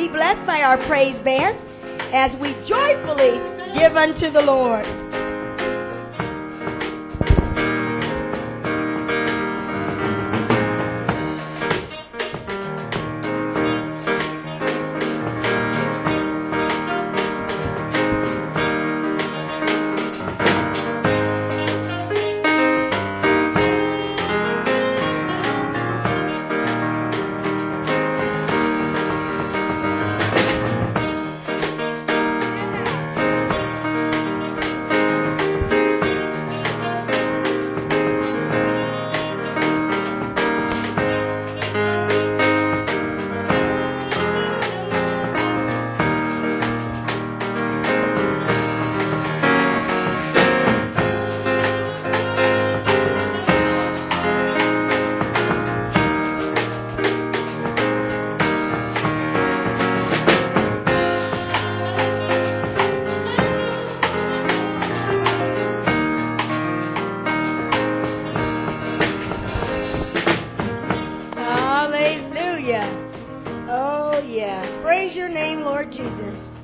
be blessed by our praise band as we joyfully give unto the Lord. Hallelujah. Oh, yes. Praise your name, Lord Jesus.